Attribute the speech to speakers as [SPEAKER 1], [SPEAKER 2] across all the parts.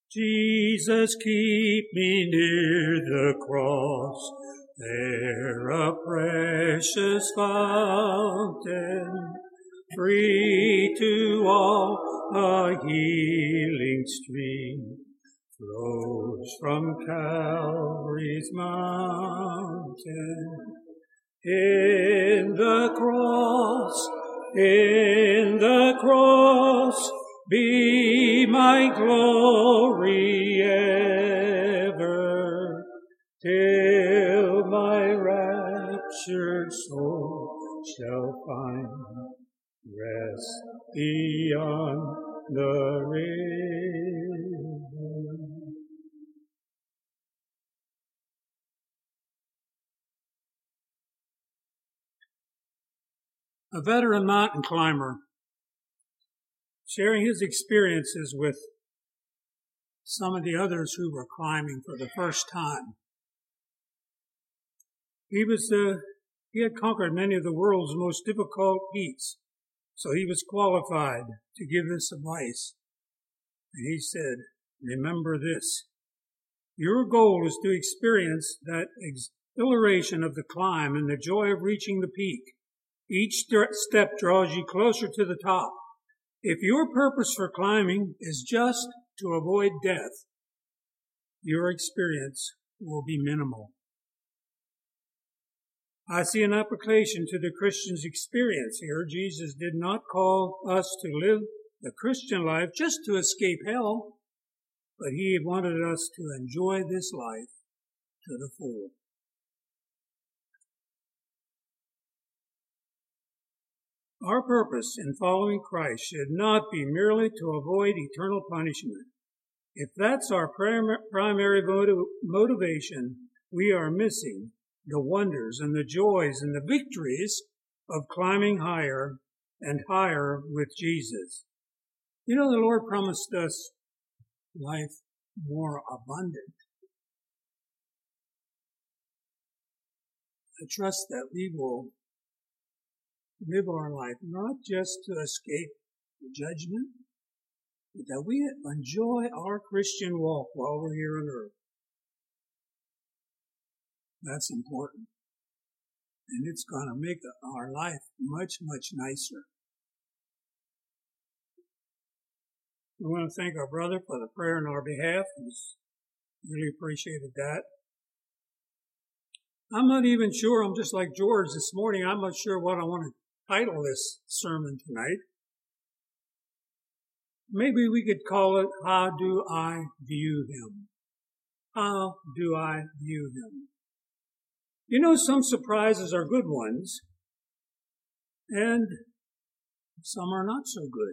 [SPEAKER 1] Jesus, keep me near the cross, there a precious fountain, free to all a healing stream, flows from Calvary's mountain. In the cross, be my glory ever, till my raptured soul shall find rest beyond the river. A veteran mountain climber, sharing his experiences with some of the others who were climbing for the first time. He had conquered many of the world's most difficult peaks, so he was qualified to give this advice. And he said, remember this, your goal is to experience that exhilaration of the climb and the joy of reaching the peak. Each step draws you closer to the top. If your purpose for climbing is just to avoid death, your experience will be minimal. I see an application to the Christian's experience here. Jesus did not call us to live the Christian life just to escape hell, but he wanted us to enjoy this life to the full. Our purpose in following Christ should not be merely to avoid eternal punishment. If that's our primary motivation, we are missing the wonders and the joys and the victories of climbing higher and higher with Jesus. You know, the Lord promised us life more abundant. I trust that we will live our life not just to escape the judgment, but that we enjoy our Christian walk while we're here on earth. That's important. And it's going to make our life much, much nicer. I want to thank our brother for the prayer on our behalf. Really appreciated that. I'm not even sure, I'm just like George this morning, I'm not sure what I want to title this sermon tonight. Maybe we could call it, How Do I View Him? How do I view Him? You know, some surprises are good ones, and some are not so good.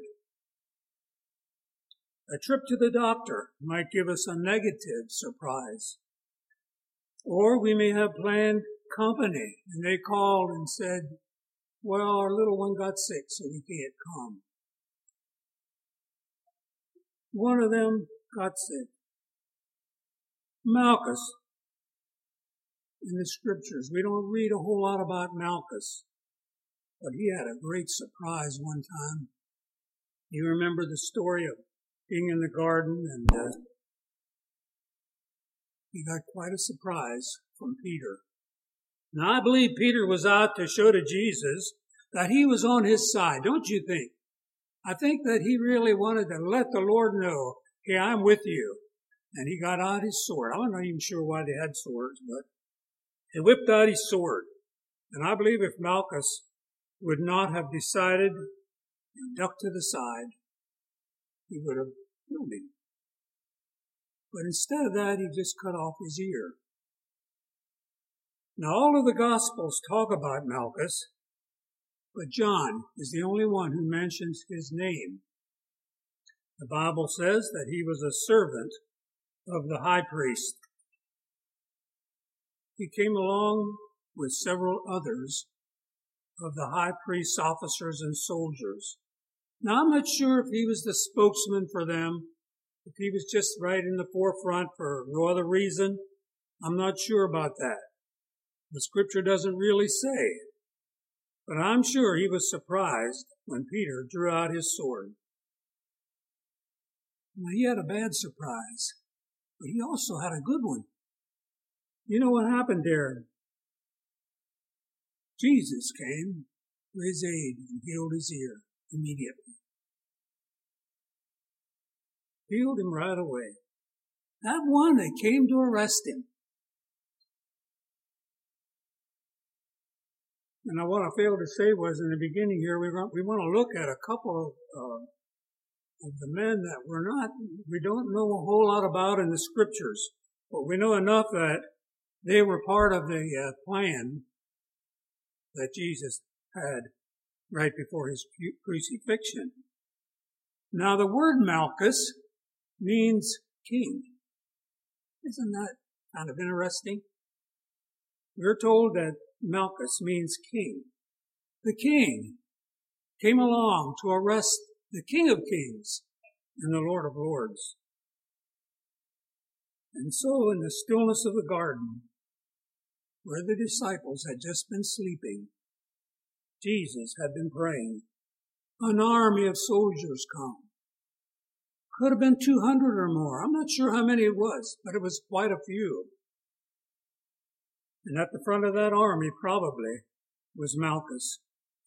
[SPEAKER 1] A trip to the doctor might give us a negative surprise. Or we may have planned company, and they called and said, well, our little one got sick, so we can't come. One of them got sick. Malchus, in the scriptures, we don't read a whole lot about Malchus, but he had a great surprise one time. You remember the story of being in the garden, and he got quite a surprise from Peter. Now, I believe Peter was out to show to Jesus that he was on his side, don't you think? I think that he really wanted to let the Lord know, hey, I'm with you. And he got out his sword. I'm not even sure why they had swords, but he whipped out his sword. And I believe if Malchus would not have decided and ducked to the side, he would have killed him. But instead of that, he just cut off his ear. Now, all of the Gospels talk about Malchus, but John is the only one who mentions his name. The Bible says that he was a servant of the high priest. He came along with several others of the high priest's officers and soldiers. Now, I'm not sure if he was the spokesman for them, if he was just right in the forefront for no other reason. I'm not sure about that. The scripture doesn't really say. But I'm sure he was surprised when Peter drew out his sword. Now, he had a bad surprise, but he also had a good one. You know what happened there? Jesus came to his aid and healed his ear immediately. Healed him right away. That one that came to arrest him. And what I failed to say was in the beginning here, we want to look at a couple of the men that we don't know a whole lot about in the scriptures, but we know enough that they were part of the plan that Jesus had right before his crucifixion. Now, the word Malchus means king. Isn't that kind of interesting? We're told that Malchus means king. The king came along to arrest the King of Kings and the Lord of Lords. And so in the stillness of the garden, where the disciples had just been sleeping, Jesus had been praying. An army of soldiers come. Could have been 200 or more. I'm not sure how many it was, but it was quite a few. And at the front of that army probably was Malchus.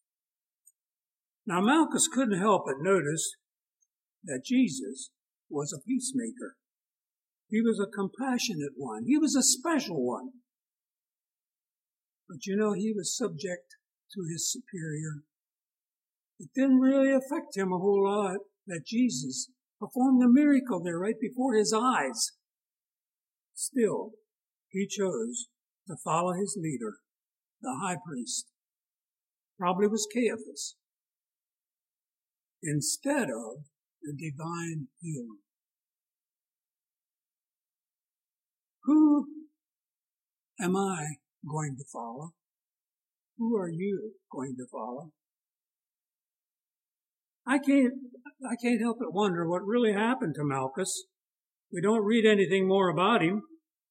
[SPEAKER 1] Now Malchus couldn't help but notice that Jesus was a peacemaker. He was a compassionate one. He was a special one. But he was subject to his superior. It didn't really affect him a whole lot that Jesus performed a miracle there right before his eyes. Still, he chose to follow his leader, the high priest. Probably was Caiaphas, instead of the divine healer. Who am I going to follow? Who are you going to follow? I can't help but wonder what really happened to Malchus. We don't read anything more about him.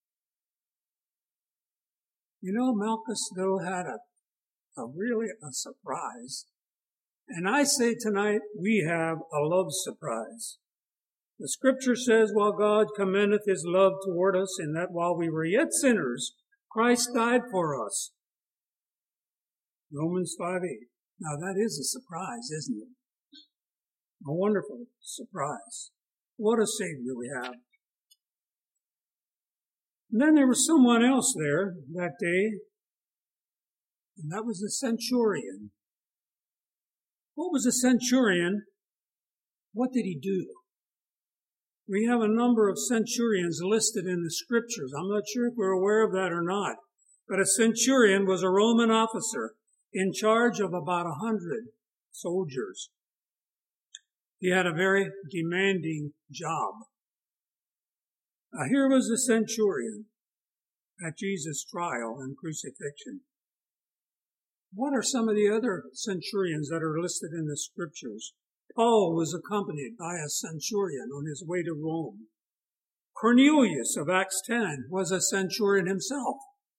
[SPEAKER 1] Malchus, though, had really a surprise. And I say tonight, we have a love surprise. The scripture says, while God commendeth his love toward us, in that while we were yet sinners, Christ died for us. Romans 5:8. Now that is a surprise, isn't it? A wonderful surprise. What a Savior we have. And then there was someone else there that day, and that was the centurion. What was a centurion? What did he do? We have a number of centurions listed in the scriptures. I'm not sure if we're aware of that or not. But a centurion was a Roman officer in charge of about 100 soldiers. He had a very demanding job. Here was the centurion at Jesus' trial and crucifixion. What are some of the other centurions that are listed in the scriptures? Paul was accompanied by a centurion on his way to Rome. Cornelius of Acts 10 was a centurion himself.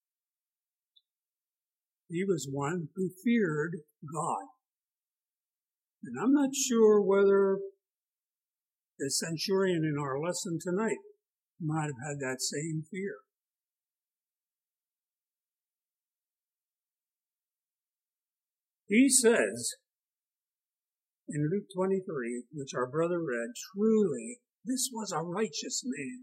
[SPEAKER 1] He was one who feared God. And I'm not sure whether the centurion in our lesson tonight might have had that same fear. He says in Luke 23, which our brother read, truly, this was a righteous man.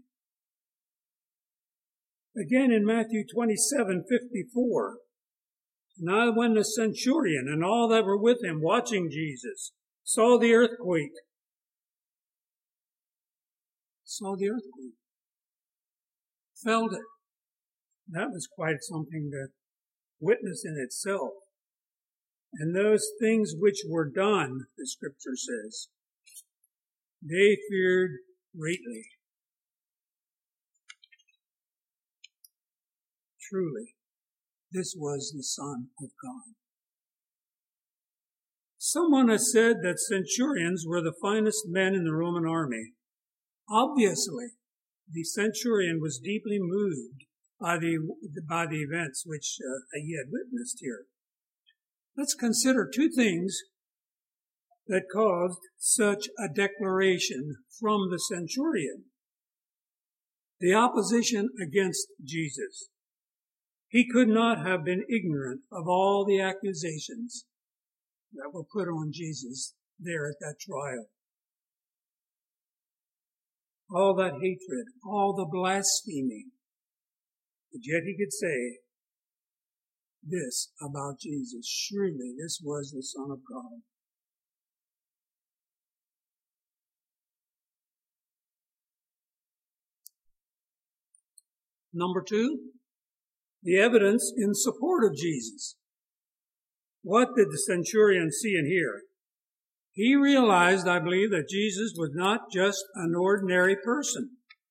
[SPEAKER 1] Again in Matthew 27:54, now when the centurion and all that were with him watching Jesus saw the earthquake, felt it. That was quite something to witness in itself. And those things which were done, the scripture says, they feared greatly. Truly, this was the Son of God. Someone has said that centurions were the finest men in the Roman army. Obviously, the centurion was deeply moved by the events which he had witnessed here. Let's consider two things that caused such a declaration from the centurion? The opposition against Jesus. He could not have been ignorant of all the accusations that were put on Jesus there at that trial. All that hatred, all the blaspheming. But yet he could say this about Jesus: surely this was the Son of God. Number 2, the evidence in support of Jesus. What did the centurion see and hear? He realized, I believe, that Jesus was not just an ordinary person.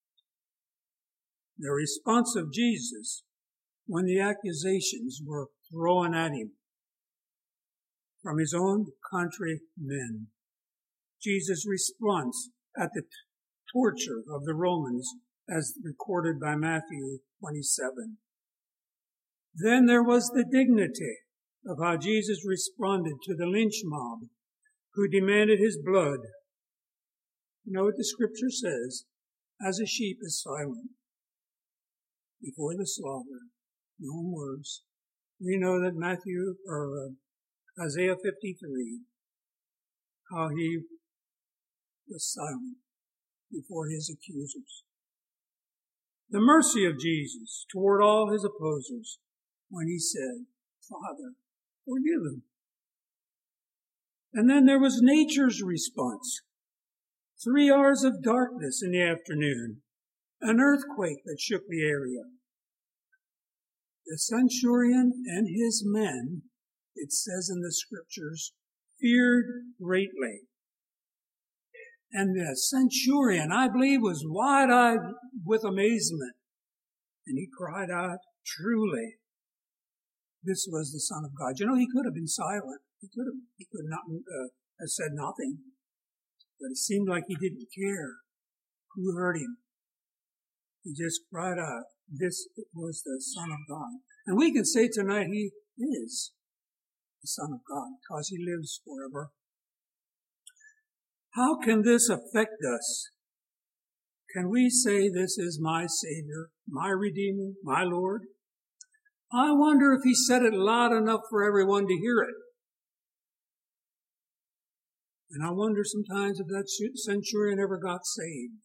[SPEAKER 1] The response of Jesus when the accusations were thrown at him from his own countrymen. Jesus' response at the torture of the Romans as recorded by Matthew 27. Then there was the dignity of how Jesus responded to the lynch mob who demanded his blood. You know what the scripture says? As a sheep is silent before the slaughter, no words. We know that Isaiah 53, how he was silent before his accusers. The mercy of Jesus toward all his opposers when he said, Father, forgive them. And then there was nature's response. 3 hours of darkness in the afternoon, an earthquake that shook the area. The centurion and his men, it says in the scriptures, feared greatly. And the centurion, I believe, was wide-eyed with amazement. And he cried out, truly, this was the Son of God. You know, he could have been silent. He could not have said nothing. But it seemed like he didn't care who heard him. He just cried out, this was the Son of God. And we can say tonight he is the Son of God because he lives forever. How can this affect us? Can we say this is my Savior, my Redeemer, my Lord? I wonder if he said it loud enough for everyone to hear it. And I wonder sometimes if that centurion ever got saved.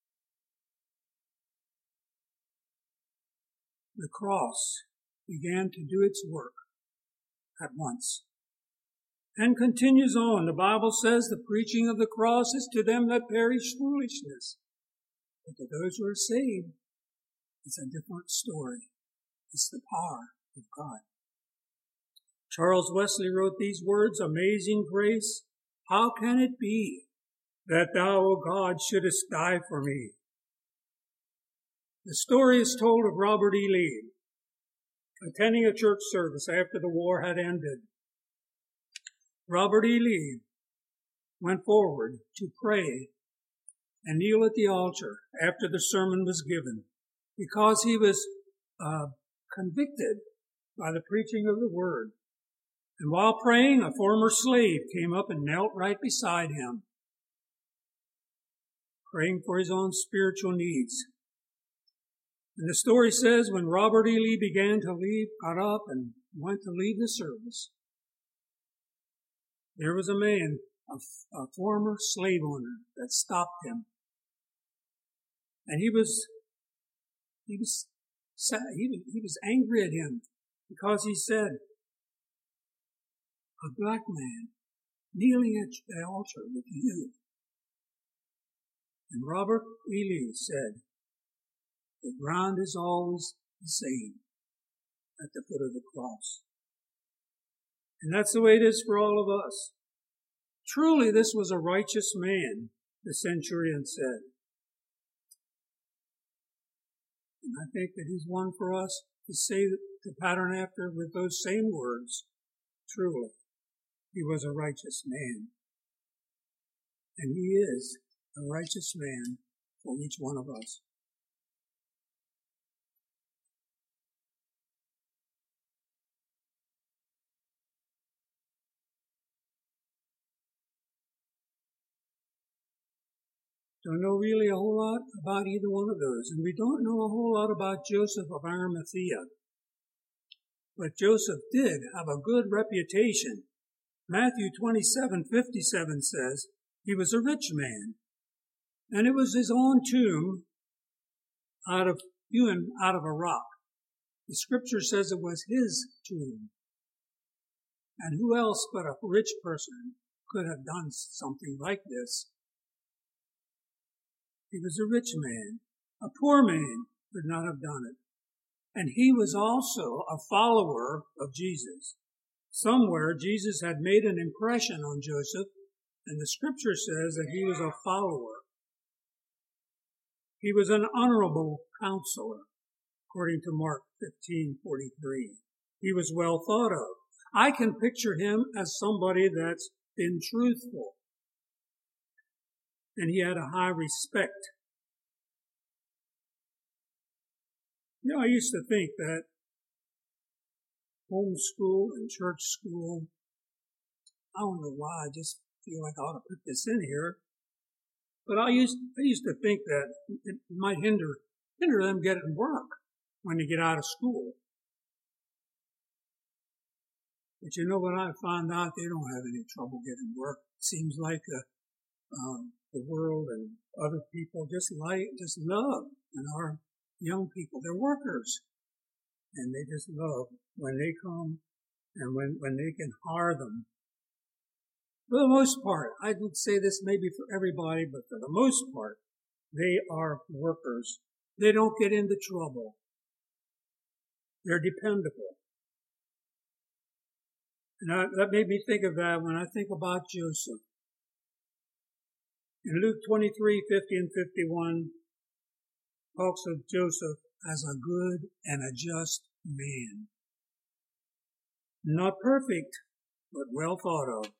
[SPEAKER 1] The cross began to do its work at once and continues on. The Bible says the preaching of the cross is to them that perish foolishness. But to those who are saved, it's a different story. It's the power of God. Charles Wesley wrote these words, Amazing grace, how can it be that thou, O God, shouldest die for me? The story is told of Robert E. Lee attending a church service after the war had ended. Robert E. Lee went forward to pray and kneel at the altar after the sermon was given because he was convicted by the preaching of the word. And while praying, a former slave came up and knelt right beside him, praying for his own spiritual needs. And the story says when Robert E. Lee began to leave, got up and went to leave the service, there was a man, a former slave owner, that stopped him. And he was angry at him because he said, a black man kneeling at the altar with you. And Robert E. Lee said, the ground is always the same at the foot of the cross. And that's the way it is for all of us. Truly, this was a righteous man, the centurion said. And I think that he's one for us to say the pattern after with those same words. Truly, he was a righteous man. And he is a righteous man for each one of us. Don't know really a whole lot about either one of those. And we don't know a whole lot about Joseph of Arimathea. But Joseph did have a good reputation. Matthew 27:57 says he was a rich man. And it was his own tomb hewn out of a rock. The scripture says it was his tomb. And who else but a rich person could have done something like this? He was a rich man. A poor man could not have done it. And he was also a follower of Jesus. Somewhere Jesus had made an impression on Joseph, and the scripture says that he was a follower. He was an honorable counselor, according to Mark 15:43. He was well thought of. I can picture him as somebody that's been truthful. And he had a high respect. You know, I used to think that homeschool and church school, I don't know why, I just feel like I ought to put this in here. But I used to think that it might hinder them getting work when they get out of school. But you know what I found out? They don't have any trouble getting work. It seems like the world and other people just love, and our young people, they're workers. And they just love when they come and when they can hire them. For the most part, I would say this maybe for everybody, but for the most part, they are workers. They don't get into trouble. They're dependable. And that made me think of that when I think about Joseph. In Luke 23:50 and 51, talks of Joseph as a good and a just man. Not perfect, but well thought of.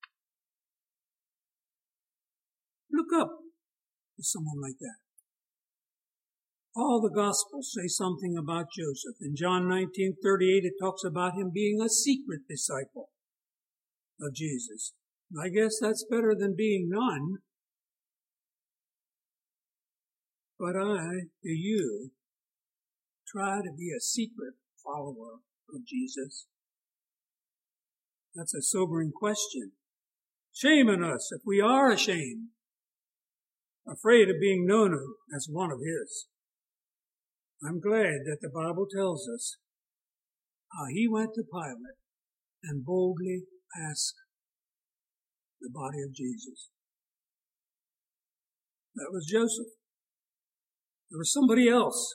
[SPEAKER 1] Look up to someone like that. All the Gospels say something about Joseph. In John 19:38, it talks about him being a secret disciple of Jesus. I guess that's better than being none. But do you try to be a secret follower of Jesus? That's a sobering question. Shame on us if we are ashamed, afraid of being known as one of his. I'm glad that the Bible tells us how he went to Pilate and boldly asked the body of Jesus. That was Joseph. There was somebody else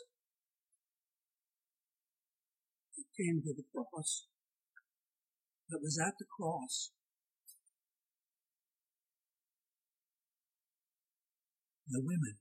[SPEAKER 1] that came to the cross, that was at the cross. The women.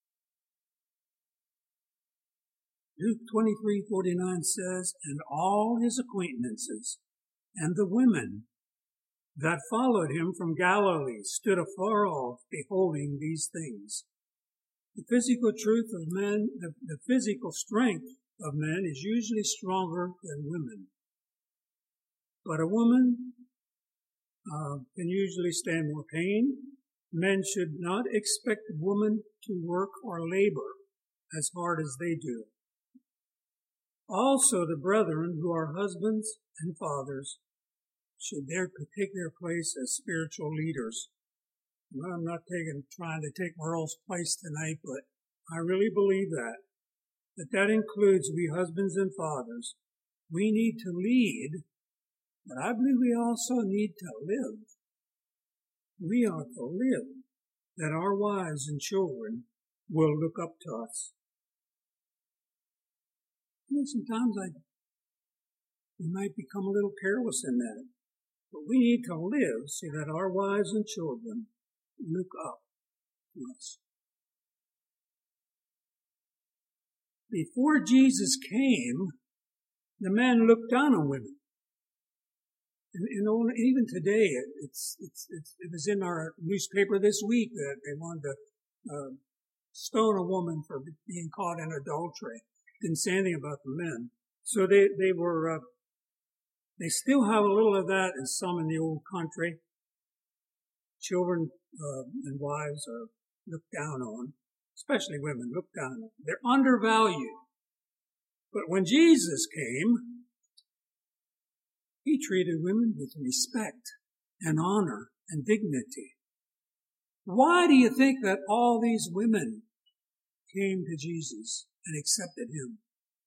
[SPEAKER 1] Luke 23:49 says, and all his acquaintances and the women that followed him from Galilee stood afar off, beholding these things. The physical truth of men, the physical strength of men is usually stronger than women. But a woman can usually stand more pain. Men should not expect women to work or labor as hard as they do. Also, the brethren who are husbands and fathers should take their place as spiritual leaders. Well, I'm not trying to take Merle's place tonight, but I really believe that includes we husbands and fathers. We need to lead, but I believe we also need to live. We are to live that our wives and children will look up to us. You know, sometimes we might become a little careless in that, but we need to live so that our wives and children look up to us. Before Jesus came, the men looked down on women. And even today, it was in our newspaper this week that they wanted to stone a woman for being caught in adultery. Didn't say anything about the men. So they still have a little of that in some in the old country. Children and wives are looked down on, especially women looked down on. They're undervalued. But when Jesus came, he treated women with respect and honor and dignity. Why do you think that all these women came to Jesus and accepted him?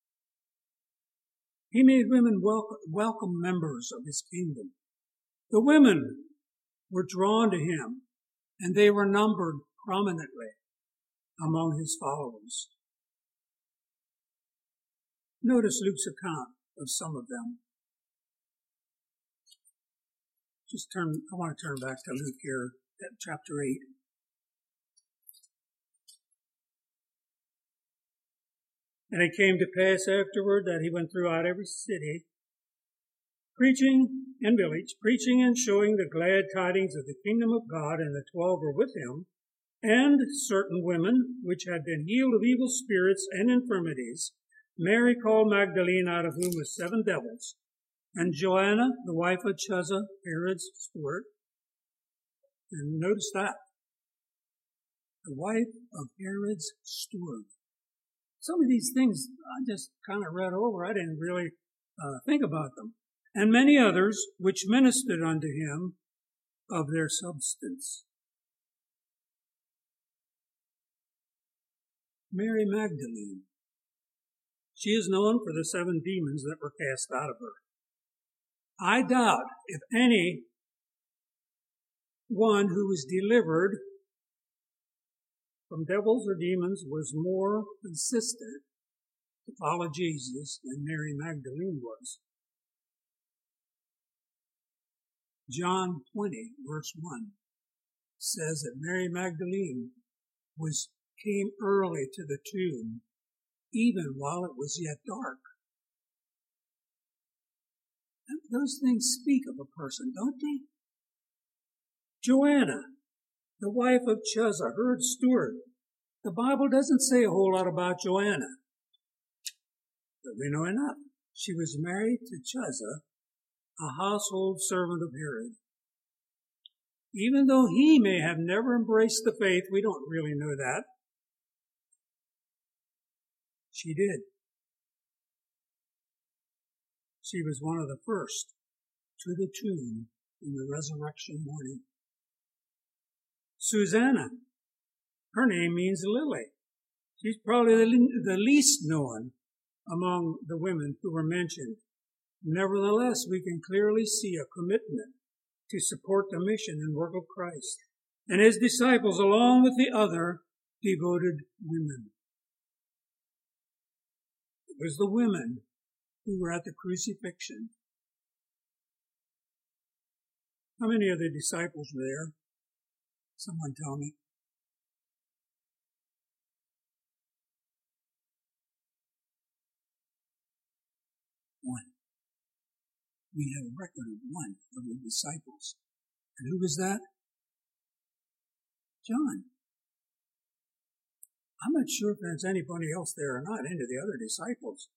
[SPEAKER 1] He made women welcome members of his kingdom. The women were drawn to him, and they were numbered prominently among his followers. Notice Luke's account of some of them. I want to turn back to Luke here at chapter 8. And it came to pass afterward that he went throughout every city, preaching and village, preaching and showing the glad tidings of the kingdom of God, and the 12 were with him, and certain women which had been healed of evil spirits and infirmities, Mary called Magdalene, out of whom was 7 devils, and Joanna, the wife of Chuza, Herod's steward. And notice that. The wife of Herod's steward. Some of these things I just kind of read over. I didn't really think about them. And many others which ministered unto him of their substance. Mary Magdalene. She is known for the 7 demons that were cast out of her. I doubt if any one who was delivered from devils or demons was more consistent to follow Jesus than Mary Magdalene was. John 20, verse 1 says that Mary Magdalene came early to the tomb, even while it was yet dark. And those things speak of a person, don't they? Joanna, the wife of Chuza, Herod's steward. The Bible doesn't say a whole lot about Joanna, but we know enough. She was married to Chuza, a household servant of Herod. Even though he may have never embraced the faith, we don't really know that. She did. She was one of the first to the tomb in the resurrection morning. Susanna, her name means lily. She's probably the least known among the women who were mentioned. Nevertheless, we can clearly see a commitment to support the mission and work of Christ and his disciples along with the other devoted women. It was the women who were at the crucifixion. How many of the disciples were there? Someone tell me. One. We have a record of one of the disciples. And who was that? John. I'm not sure if there's anybody else there or not, any of the other disciples.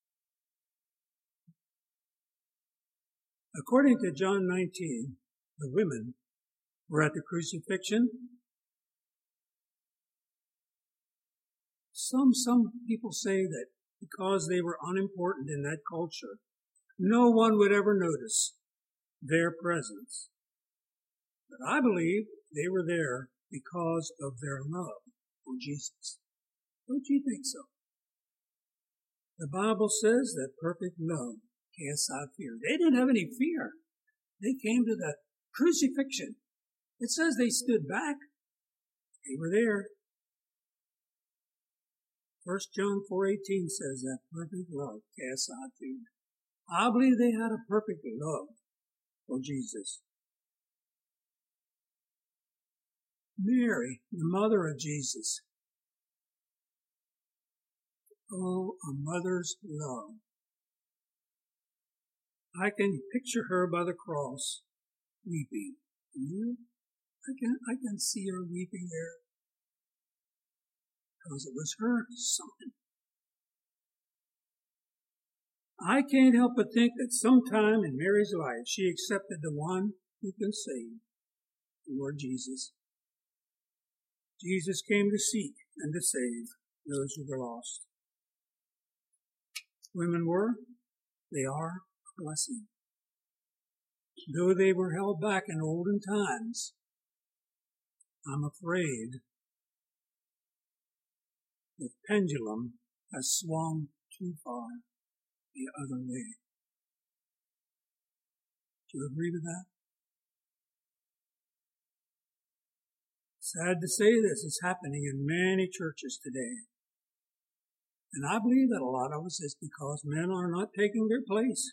[SPEAKER 1] According to John 19, the women were at the crucifixion. Some people say that because they were unimportant in that culture, no one would ever notice their presence. But I believe they were there because of their love for Jesus. Don't you think so? The Bible says that perfect love casts out fear. They didn't have any fear. They came to the crucifixion. It says they stood back. They were there. 1 John 4:18 says that perfect love casts out fear. I believe they had a perfect love for Jesus. Mary, the mother of Jesus. Oh, a mother's love. I can picture her by the cross, weeping. You? I can see her weeping there. Because it was her son. I can't help but think that sometime in Mary's life, she accepted the one who can save, the Lord Jesus. Jesus came to seek and to save those who were lost. Women were, they are a blessing. Though they were held back in olden times, I'm afraid the pendulum has swung too far the other way. Do you agree with that? Sad to say, this is happening in many churches today. And I believe that a lot of us is because men are not taking their place.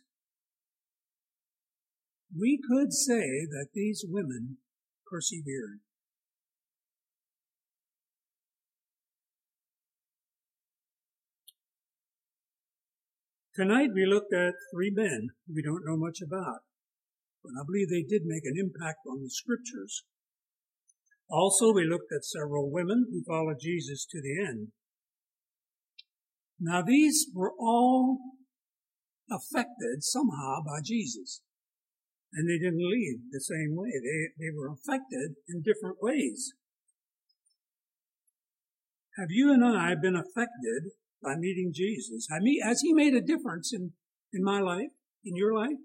[SPEAKER 1] We could say that these women persevered. Tonight we looked at 3 men we don't know much about, but I believe they did make an impact on the scriptures. Also, we looked at several women who followed Jesus to the end. Now, these were all affected somehow by Jesus, and they didn't leave the same way. They were affected in different ways. Have you and I been affected by meeting Jesus? Has he made a difference in my life, in your life?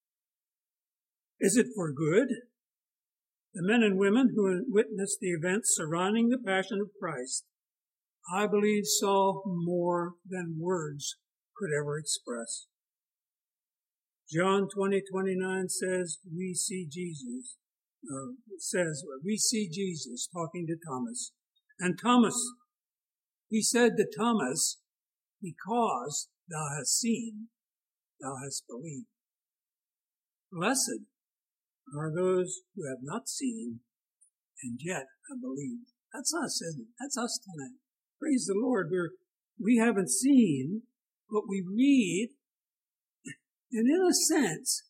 [SPEAKER 1] Is it for good? The men and women who witnessed the events surrounding the Passion of Christ, I believe, saw more than words could ever express. John 20:29 says, we see Jesus talking to Thomas. And Thomas, he said to Thomas, because thou hast seen, thou hast believed. Blessed are those who have not seen and yet have believed. That's us, isn't it? That's us tonight. Praise the Lord. We haven't seen, but we read, and in a sense,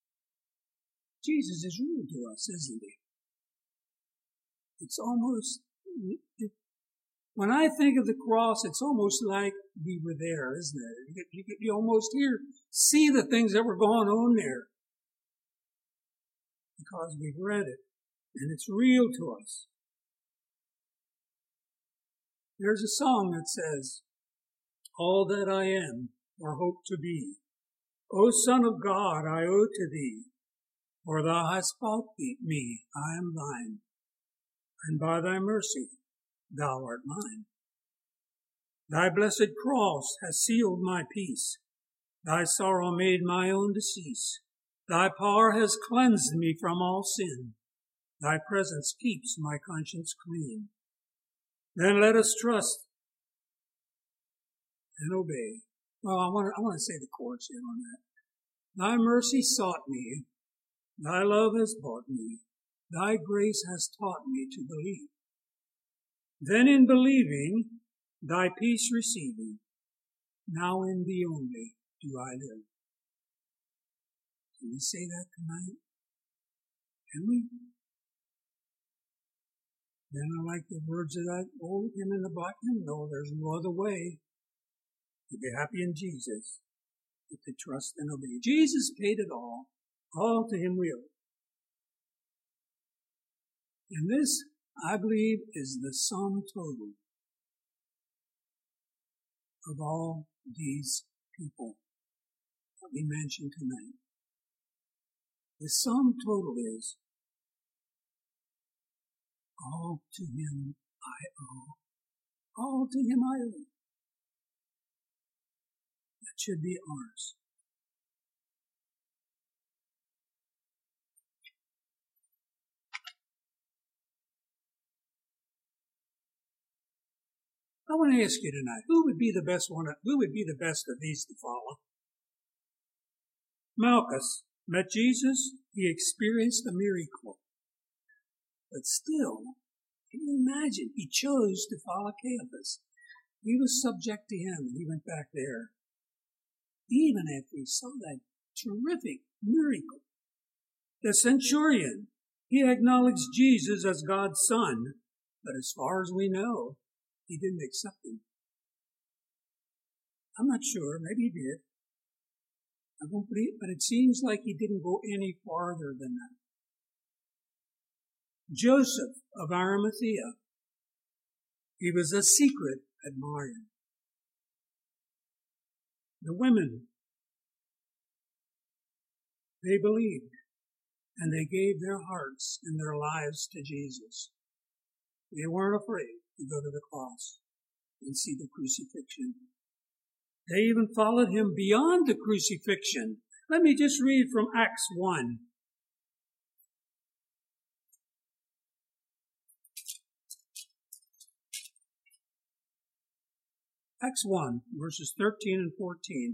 [SPEAKER 1] Jesus is real to us, isn't he? It's almost, when I think of the cross, it's almost like we were there, isn't it? You almost see the things that were going on there. Because we've read it, and it's real to us. There's a song that says, all that I am or hope to be, O Son of God, I owe to thee, for thou hast bought me, I am thine, and by thy mercy thou art mine. Thy blessed cross has sealed my peace, thy sorrow made my own to cease. Thy power has cleansed me from all sin. Thy presence keeps my conscience clean. Then let us trust and obey. Well, I want to say the chorus here on that. Thy mercy sought me. Thy love has bought me. Thy grace has taught me to believe. Then in believing, thy peace receiving, now in thee only do I live. Can we say that tonight? Can we? Then I like the words of that old hymn in the black hymn. No, there's no other way to be happy in Jesus but to trust and obey. Jesus paid it all to him we owe. And this, I believe, is the sum total of all these people that we mentioned tonight. The sum total is, all to him I owe. All to him I owe. That should be ours. I want to ask you tonight, who would be the best of these to follow? Malchus met Jesus. He experienced a miracle. But still, can you imagine? He chose to follow Caiaphas. He was subject to him, and he went back there. Even after he saw that terrific miracle. The centurion, he acknowledged Jesus as God's son, but as far as we know, he didn't accept him. I'm not sure. Maybe he did. I won't believe it, but it seems like he didn't go any farther than that. Joseph of Arimathea, He was a secret admirer. The women, they believed, and they gave their hearts and their lives to Jesus. They weren't afraid to go to the cross and see the crucifixion. They even followed him beyond the crucifixion. Let me just read from Acts 1. Acts 1, verses 13 and 14.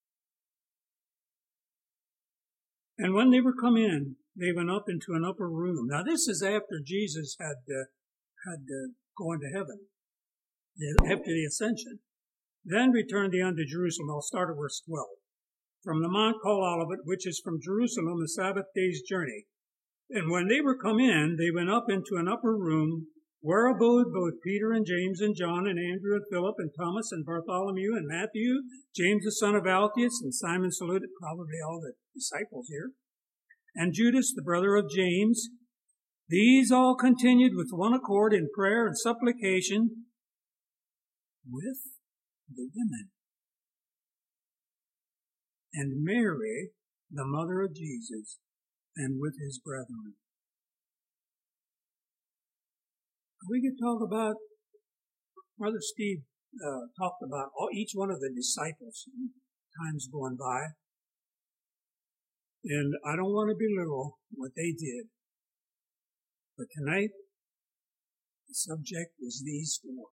[SPEAKER 1] And when they were come in, they went up into an upper room. Now this is after Jesus had gone to heaven, after the ascension. Then returned they unto Jerusalem. I'll start at verse 12. From the mount called Olivet, which is from Jerusalem, a Sabbath day's journey. And when they were come in, they went up into an upper room, where abode both Peter and James and John and Andrew and Philip and Thomas and Bartholomew and Matthew, James the son of Alphaeus, and Simon saluted, probably all the disciples here, and Judas the brother of James. These all continued with one accord in prayer and supplication with the women. And Mary, the mother of Jesus, and with his brethren. We could talk about, Brother Steve talked about each one of the disciples, times going by. And I don't want to belittle what they did. But tonight, the subject was these four.